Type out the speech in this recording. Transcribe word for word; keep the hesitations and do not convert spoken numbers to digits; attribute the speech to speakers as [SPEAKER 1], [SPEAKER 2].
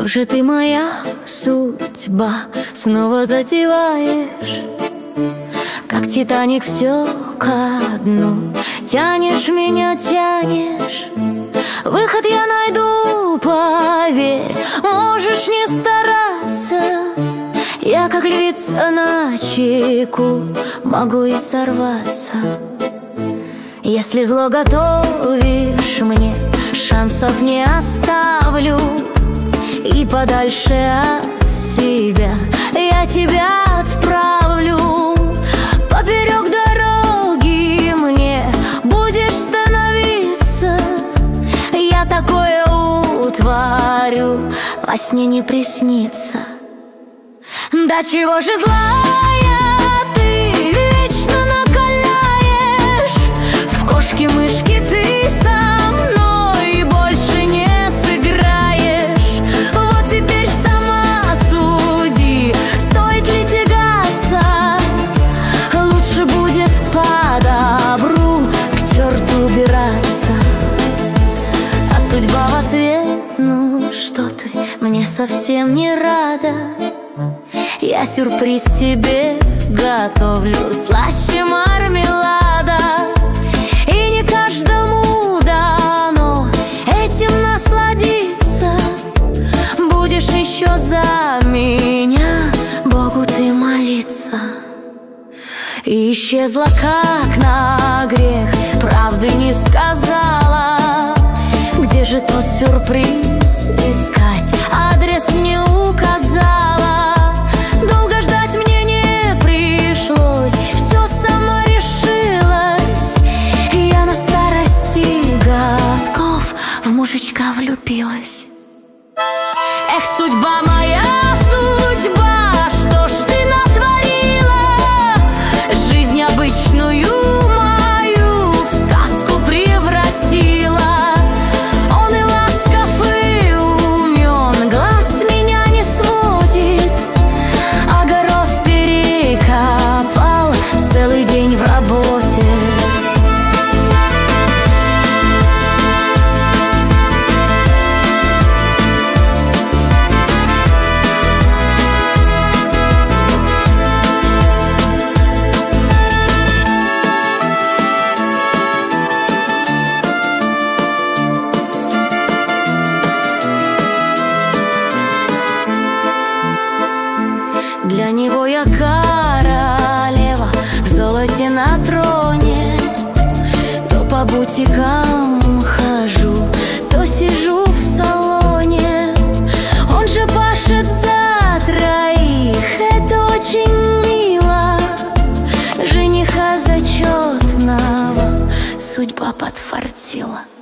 [SPEAKER 1] Что же ты, моя судьба, снова затеваешь? Как Титаник все ко дну. Тянешь меня, тянешь. Выход я найду, поверь. Можешь не стараться. Я, как львица на чеку, могу и сорваться. Если зло готовишь мне, шансов не оставлю. И подальше от себя я тебя отправлю. Поперек дороги мне будешь становиться. Я такое утворю, во сне не приснится. Да чего же злая ты, вечно накаляешь. В кошки-мышки ты со мной больше не сыграешь. Вот теперь сама суди, стоит ли тягаться. Лучше будет по добру к черту убираться. А судьба в ответ: ну что ты, мне совсем не рада. Я сюрприз тебе готовлю, слаще мармелада. И не каждому дано этим насладиться. Будешь еще за меня Богу ты молиться. И исчезла как на грех, правды не сказала. Где же тот сюрприз искать, адрес не указала. Долго ждать мне не пришлось, все само решилось. Я на старости годков в мужичка влюбилась. Эх, судьба моя, судьба, что ж ты натворила? Жизнь обычную мою в сказку превратила. Он и ласков, и умен, глаз меня не сводит. Огород перекопал, целый день в работе. Для него я королева в золоте на троне. То по бутикам хожу, то сижу в салоне. Он же пашет за троих, это очень мило. Жениха зачетного судьба подфартила.